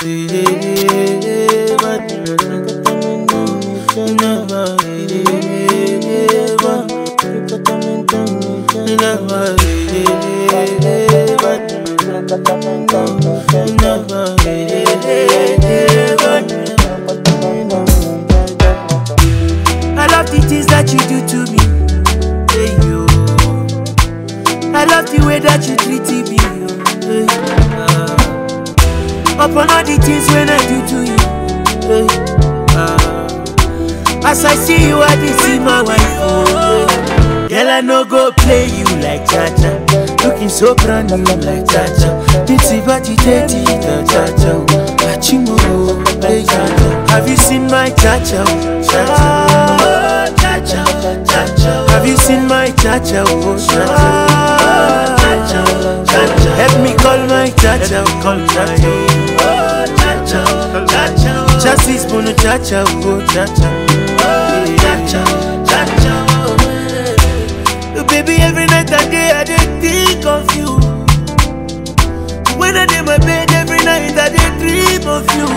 I love the things that you do to me. Hey, yo. I love the way that you treat me. Hey, upon all the things when I do to you. Hey, as I see you, I did see my wife. Oh, girl, I no go play you like Cha-Cha. Looking so brand new like Cha-Cha. Ditsy bati teti Cha-Cha. Achimo, hey Cha-Cha. Have you seen my Cha-Cha? Cha-Cha, Cha-Cha, Cha-Cha. Have you seen my Cha-Cha? Cha-Cha, Cha-Cha, Cha-Cha. Help me call my Cha-Cha. Call Cha-Cha. Cha-Cha, Cha-Cha. Chassis bono Cha-Cha. Cha-Cha, Cha-Cha, Cha-Cha. Baby, every night and day I dey think of you. When I dey my bed every night I dey dream of you.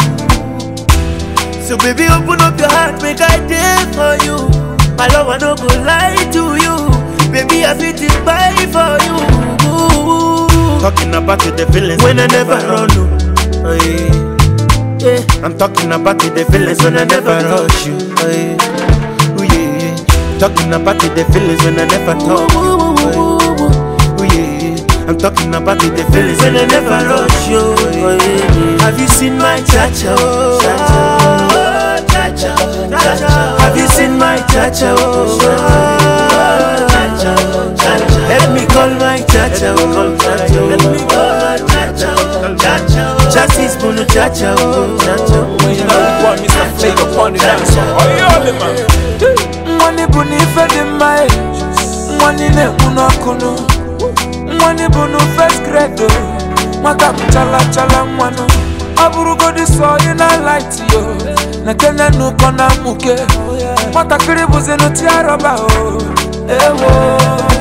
So baby, open up your heart, make I dey for you. My love, I no go lie to you. Baby, I fit to buy for you. Talking about the feelings when I never run. Oh, yeah. I'm talking about the feelings when I never rush you. Oh, yeah. Talking about the feelings when I never talk you. Oh, yeah. I'm talking about the feelings when I never rush you. Oh, yeah. Have you seen my Cha-Cha? Cha-Cha, Cha-Cha, Cha-Cha. Have you seen my Cha-Cha? Cha-Cha, Cha-Cha. Let me call my Cha-Cha. Let me call my Cha-Cha. Cha-Cha. Chassis bono Cha-Cha. Cha-Cha. You know you want me to take upon the dance. Oh, yeah, man. Money buni fede mai, money ne unokuno, money bunu first grade, maka chala chala mwano. Aburu go di so you na light yo, na kenya no kona muke, maka kiribu zeno tiaroba o, ewo.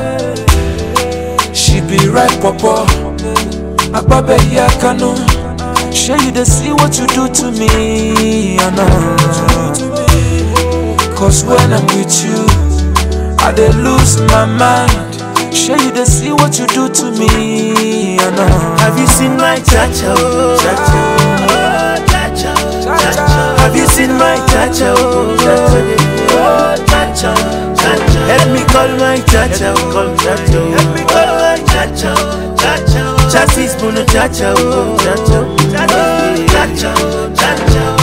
She be right papa, akbabe ya kano. Sure you dey see what you do to me, I know. Cause when I'm with you, I dey lose my mind. Sure you dey see what you do to me, I know. Have you seen my Cha-Cha? Cha-Cha, Cha-Cha, Cha-Cha. Have you seen my Cha-Cha? Cha-Cha, Cha-Cha. Help me call my Cha-Cha. Help me call my Cha-Cha. Cha-Cha. Chassis bono Cha-Cha. Cha-Cha, Cha-Cha, Cha-Cha.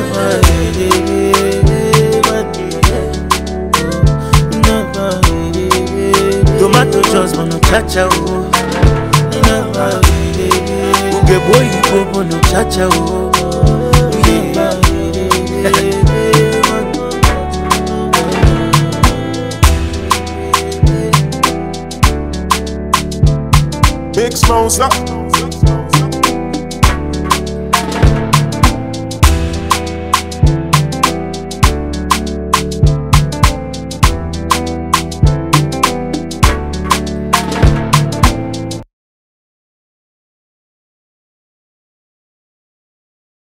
Tomato juice bono Cha-Cha. Uge boy bono Cha-Cha. Big Smosa.